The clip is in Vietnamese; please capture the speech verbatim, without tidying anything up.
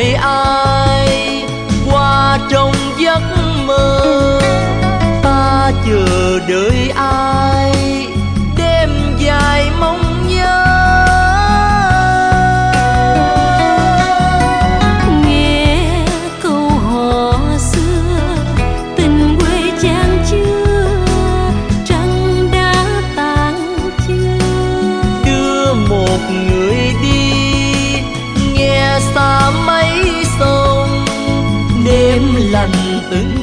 gọi ai qua trong giấc mơ. Ta chờ đợi ai đêm dài mong nhớ. Nghe câu hò xưa tình quê chan chứa, trăng đã tàn chưa. Đưa một người đi nghe xa mấy sông, đêm lạnh từng